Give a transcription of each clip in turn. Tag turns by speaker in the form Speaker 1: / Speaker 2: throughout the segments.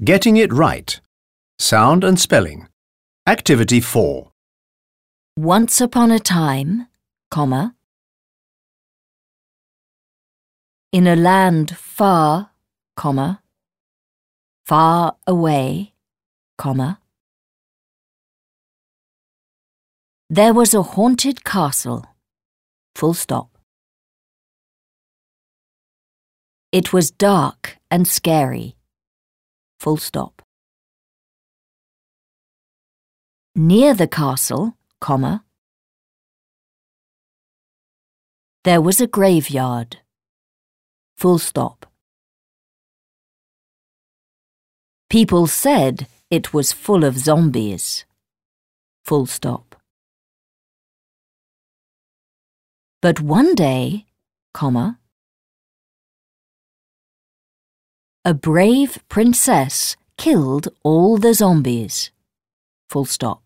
Speaker 1: Getting it right. Sound and spelling. Activity 4.
Speaker 2: Once upon a time, comma, in a land far, comma, far away, comma, there was a haunted castle, full stop. It was dark and scary, full stop. Near the castle, comma, there was a graveyard, full stop. People said it was full of zombies, full stop. But one day, comma, a brave princess killed all the zombies, full stop.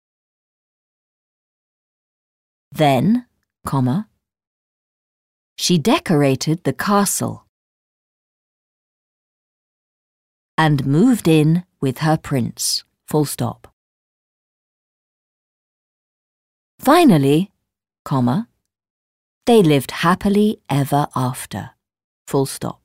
Speaker 2: Then, comma, she decorated the castle and moved in with her prince, full stop. Finally, comma, they lived happily ever after, full stop.